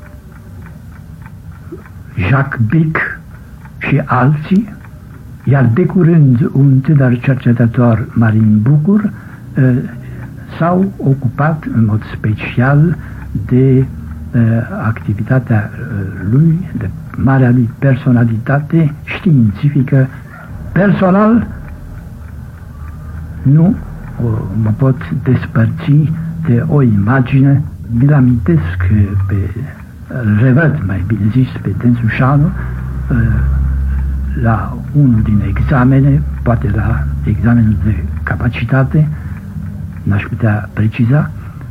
Jacques Bic și alții, iar de curând un tânăr cercetător, Marin Bucur, s-au ocupat în mod special de activitatea lui, de marea lui personalitate științifică. Personal nu mă pot despărți de o imagine. Mi-l amintesc revăd, mai bine zis, pe Densușanu la unul din examene, poate la examenul de capacitate, n-aș putea preciza,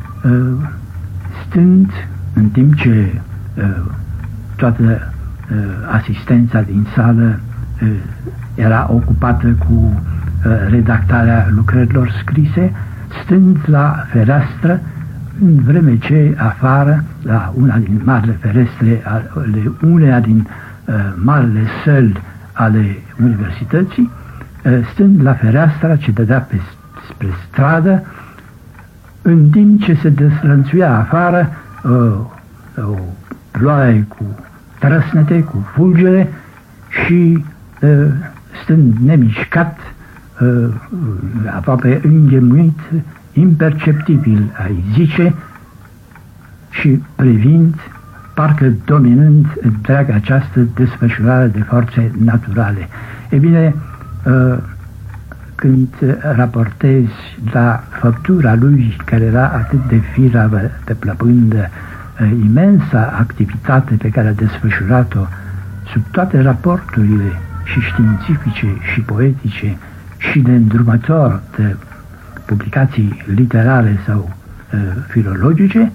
stând în timp ce toată asistența din sală era ocupată cu redactarea lucrărilor scrise, stând la fereastră, în vreme ce afară, la una din marile ferestre ale uneia din marile săli ale universității, stând la fereastra ce dădea spre stradă, în timp ce se deslănțuia afară o ploaie cu trăsnete, cu fulgere și stând nemișcat, aproape înghemuit, imperceptibil, ai zice, și privind, parcă dominând întreaga această desfășurare de forțe naturale. E bine, când raportezi la făptura lui, care era atât de firavă, de plăpândă, imensa activitate pe care a desfășurat-o sub toate raporturile și științifice și poetice și de îndrumător de publicații literare sau filologice,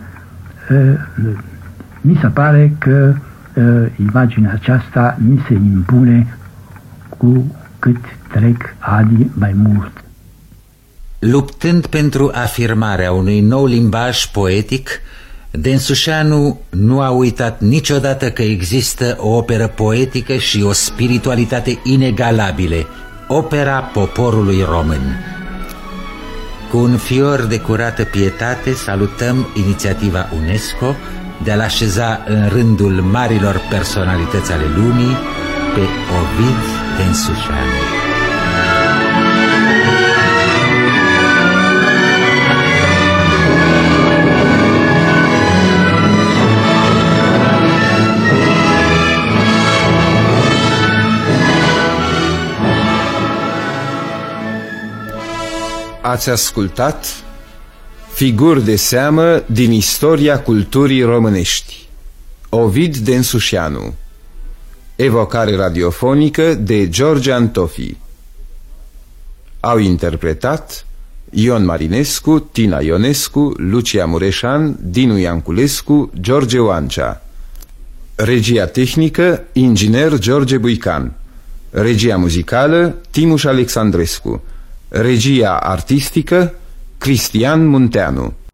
mi se pare că imaginea aceasta mi se impune cu cât trec ani mai mult. Luptând pentru afirmarea unui nou limbaj poetic, Densușanu nu a uitat niciodată că există o operă poetică și o spiritualitate inegalabile, opera poporului român. Cu un fior de curată pietate salutăm inițiativa UNESCO de a-l așeza în rândul marilor personalități ale lumii pe Ovid Densușanu. Ați ascultat Figuri de seamă din istoria culturii românești. Ovid Densușanu. Evocare radiofonică de George Antofi. Au interpretat Ion Marinescu, Tina Ionescu, Lucia Mureșan, Dinu Ianculescu, George Oancea. Regia tehnică, inginer George Buican. Regia muzicală, Timuș Alexandrescu. Regia artistică, Cristian Munteanu.